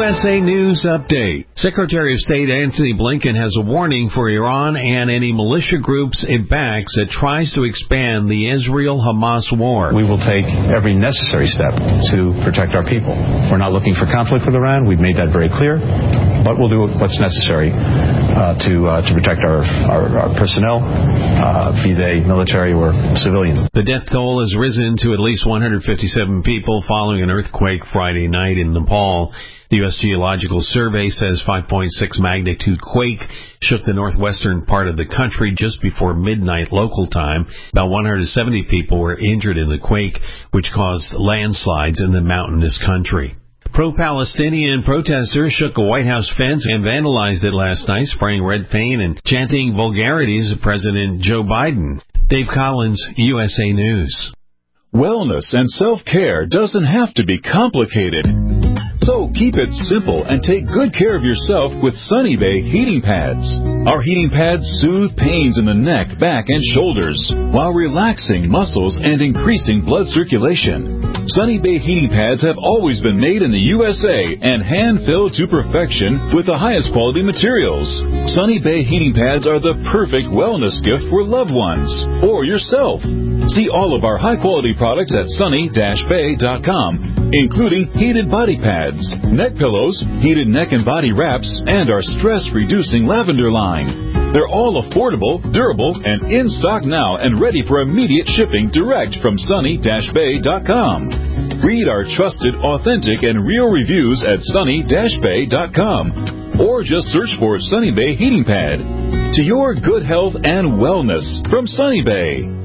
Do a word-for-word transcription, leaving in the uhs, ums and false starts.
S A News Update. Secretary of State Antony Blinken has a warning for Iran and any militia groups it backs that tries to expand the Israel-Hamas war. We will take every necessary step to protect our people. We're not looking for conflict with Iran. We've made that very clear. But we'll do what's necessary uh, to uh, to protect our, our, our personnel, uh, be they military or civilian. The death toll has risen to at least one hundred fifty-seven people following an earthquake Friday night in Nepal. The U S Geological Survey says five point six magnitude quake shook the northwestern part of the country just before midnight local time. About one hundred seventy people were injured in the quake, which caused landslides in the mountainous country. Pro-Palestinian protesters shook a White House fence and vandalized it last night, spraying red paint and chanting vulgarities of President Joe Biden. Dave Collins, U S A News. Wellness and self-care doesn't have to be complicated. So keep it simple and take good care of yourself with Sunny Bay heating pads. Our heating pads soothe pains in the neck, back, and shoulders while relaxing muscles and increasing blood circulation. Sunny Bay heating pads have always been made in the U S A and hand-filled to perfection with the highest quality materials. Sunny Bay heating pads are the perfect wellness gift for loved ones or yourself. See all of our high-quality products at sunny dash bay dot com, including heated body pads, neck pillows, heated neck and body wraps, and our stress-reducing lavender line. They're all affordable, durable, and in stock now and ready for immediate shipping direct from sunny dash bay dot com. Read our trusted, authentic, and real reviews at sunny dash bay dot com or just search for Sunny Bay Heating Pad. To your good health and wellness from Sunny Bay.